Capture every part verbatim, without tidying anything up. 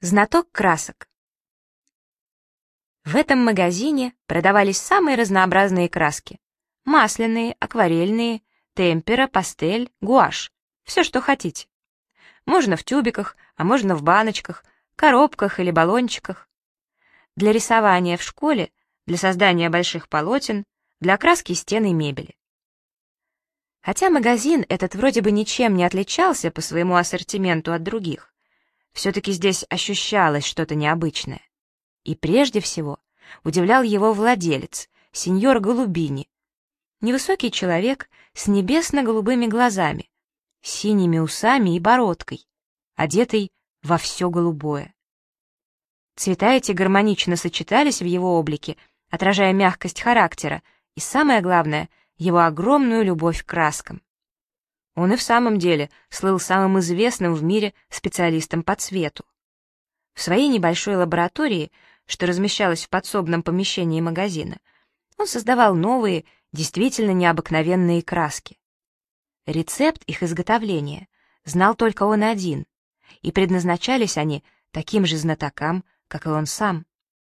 Знаток красок. В этом магазине продавались самые разнообразные краски. Масляные, акварельные, темпера, пастель, гуашь. Все, что хотите. Можно в тюбиках, а можно в баночках, коробках или баллончиках. Для рисования в школе, для создания больших полотен, для окраски стен и мебели. Хотя магазин этот вроде бы ничем не отличался по своему ассортименту от других, все-таки здесь ощущалось что-то необычное. И прежде всего удивлял его владелец, сеньор Голубини. Невысокий человек с небесно-голубыми глазами, синими усами и бородкой, одетый во все голубое. Цвета эти гармонично сочетались в его облике, отражая мягкость характера и, самое главное, его огромную любовь к краскам. Он и в самом деле слыл самым известным в мире специалистом по цвету. В своей небольшой лаборатории, что размещалась в подсобном помещении магазина, он создавал новые, действительно необыкновенные краски. Рецепт их изготовления знал только он один, и предназначались они таким же знатокам, как и он сам.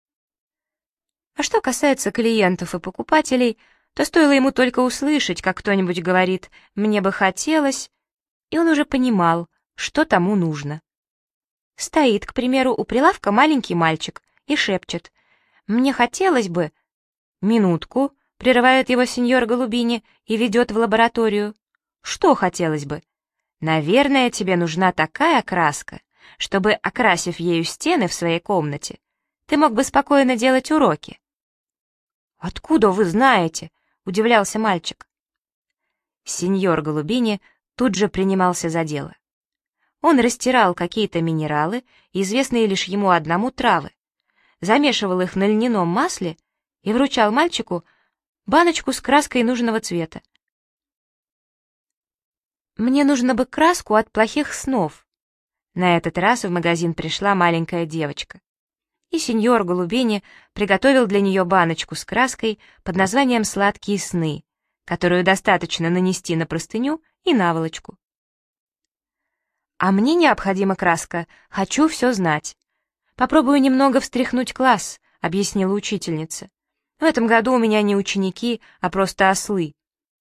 А что касается клиентов и покупателей, то стоило ему только услышать, как кто-нибудь говорит «мне бы хотелось», и он уже понимал, что тому нужно. Стоит, к примеру, у прилавка маленький мальчик и шепчет «мне хотелось бы...» «Минутку», — прерывает его сеньор Голубини и ведет в лабораторию. «Что хотелось бы?» «Наверное, тебе нужна такая краска, чтобы, окрасив ею стены в своей комнате, ты мог бы спокойно делать уроки». «Откуда вы знаете?» — удивлялся мальчик. Сеньор Голубини тут же принимался за дело. Он растирал какие-то минералы, известные лишь ему одному травы, замешивал их на льняном масле и вручал мальчику баночку с краской нужного цвета. «Мне нужно бы краску от плохих снов». На этот раз в магазин пришла маленькая девочка, и сеньор Голубини приготовил для нее баночку с краской под названием «Сладкие сны», которую достаточно нанести на простыню и наволочку. «А мне необходима краска, хочу все знать. Попробую немного встряхнуть класс», — объяснила учительница. «В этом году у меня не ученики, а просто ослы».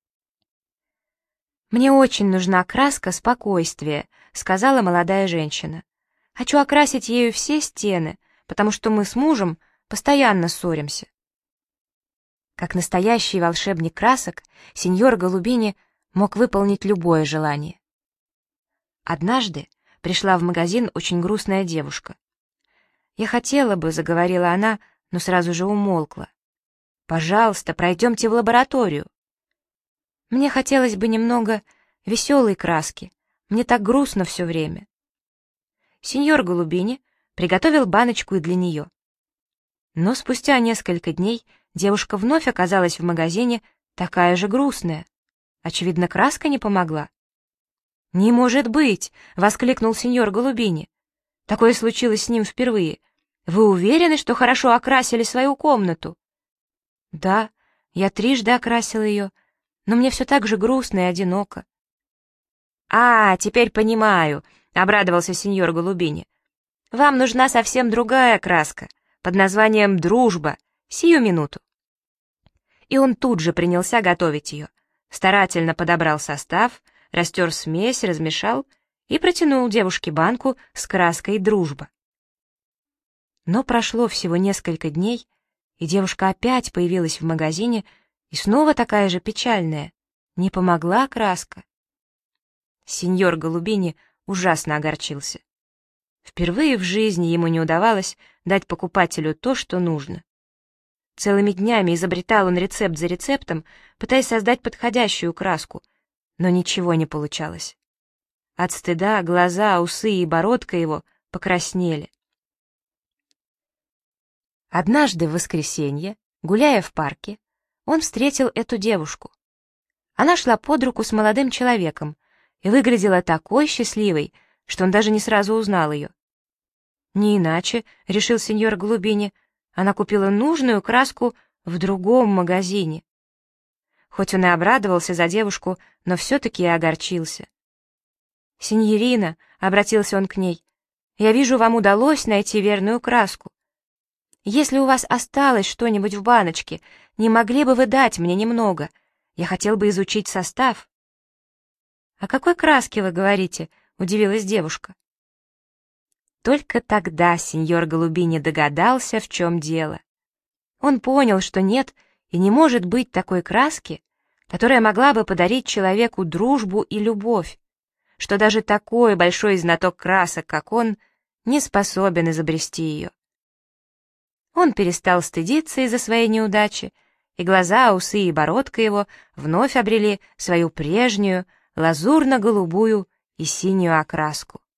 «Мне очень нужна краска спокойствия», — сказала молодая женщина. «Хочу окрасить ею все стены, потому что мы с мужем постоянно ссоримся». Как настоящий волшебник красок, сеньор Голубини мог выполнить любое желание. Однажды пришла в магазин очень грустная девушка. «Я хотела бы», — заговорила она, но сразу же умолкла. «Пожалуйста, пройдемте в лабораторию. Мне хотелось бы немного веселой краски, мне так грустно все время». Сеньор Голубини приготовил баночку и для нее. Но спустя несколько дней девушка вновь оказалась в магазине такая же грустная. Очевидно, краска не помогла. «Не может быть!» — воскликнул сеньор Голубини. «Такое случилось с ним впервые. Вы уверены, что хорошо окрасили свою комнату?» «Да, я трижды окрасила ее, но мне все так же грустно и одиноко». «А, теперь понимаю», — обрадовался сеньор Голубини. «Вам нужна совсем другая краска, под названием «Дружба», сию минуту». И он тут же принялся готовить ее, старательно подобрал состав, растер смесь, размешал и протянул девушке банку с краской «Дружба». Но прошло всего несколько дней, и девушка опять появилась в магазине, и снова такая же печальная. Не помогла краска. Сеньор Голубини ужасно огорчился. Впервые в жизни ему не удавалось дать покупателю то, что нужно. Целыми днями изобретал он рецепт за рецептом, пытаясь создать подходящую краску, но ничего не получалось. От стыда глаза, усы и бородка его покраснели. Однажды в воскресенье, гуляя в парке, он встретил эту девушку. Она шла под руку с молодым человеком и выглядела такой счастливой, что он даже не сразу узнал ее. Не иначе, решил сеньор Голубини, она купила нужную краску в другом магазине. Хоть он и обрадовался за девушку, но все-таки и огорчился. «Синьорина», — обратился он к ней, — Я вижу, вам удалось найти верную краску. Если у вас осталось что-нибудь в баночке, не могли бы вы дать мне немного? Я хотел бы изучить состав». «О какой краске вы говорите?» — удивилась девушка. Только тогда сеньор Голубини догадался, в чем дело. Он понял, что нет и не может быть такой краски, которая могла бы подарить человеку дружбу и любовь, что даже такой большой знаток красок, как он, не способен изобрести ее. Он перестал стыдиться из-за своей неудачи, и глаза, усы и бородка его вновь обрели свою прежнюю лазурно-голубую и синюю окраску.